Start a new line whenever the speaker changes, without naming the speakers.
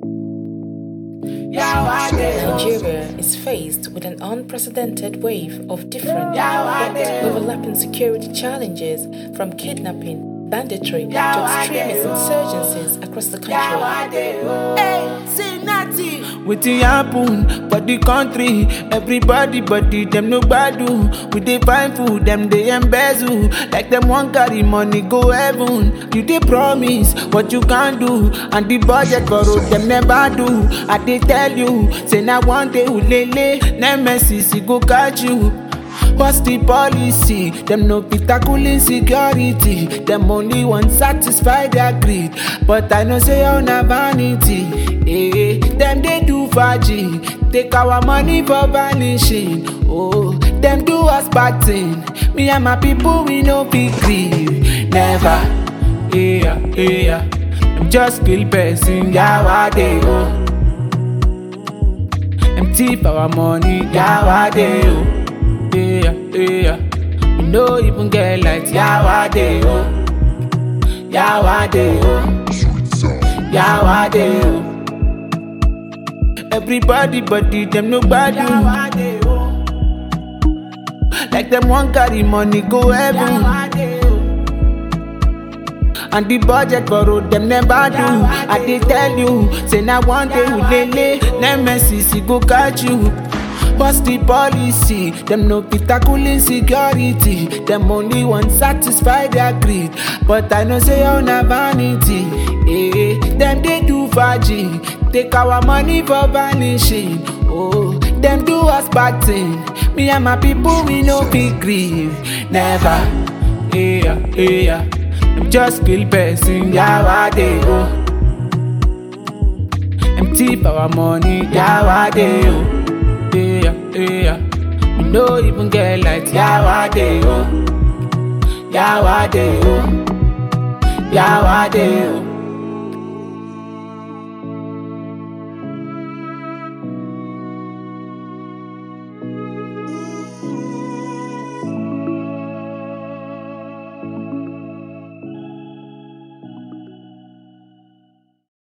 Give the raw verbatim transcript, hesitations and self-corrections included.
Nigeria is faced with an unprecedented wave of different but overlapping security challenges, from kidnapping, banditry, to extremist insurgencies across the country.
Wetin happen for the country? Everybody body them no gbadu. We dey find food, them dey embezzle. Like them wan carry money go heaven. You dey promise what you can do, and the budget for road them never do. I dey tell you, say na one day ulele, nemesis e go catch you. What's the policy? Them no be tackle insecurity. Them only want satisfy their greed. But I know say on a vanity. Eh, them they do faji. Take our money for vanishing. Oh, them do us bad thing. Me and my people we no big grieve. Never. Yeah, yeah. I'm just kill person. Yawade oh. Them thief our money. Yawade oh. Yeah, yeah. We no even get light. Yawade oh. Yawade oh. Yawade oh. Everybody body them no badu. Oh. Like them one carry money go heaven. Oh. And the budget for road them never do. I dey tell you, say na one day ulele, nemesis e go catch you. What's the policy? Them no be tackle insecurity. Them only want satisfy their greed. But I know say on a vanity. Eh, them they do faji. Take our money for vanishing. Oh, them do us bad thing. Me and my people we no big grieve. Never. Yeah, yeah. I'm just kill person. Yawade oh. Them thief our money. Yawade oh. Yeah, yeah. We no even get light. Yawade oh. Yawade oh. Yawade oh.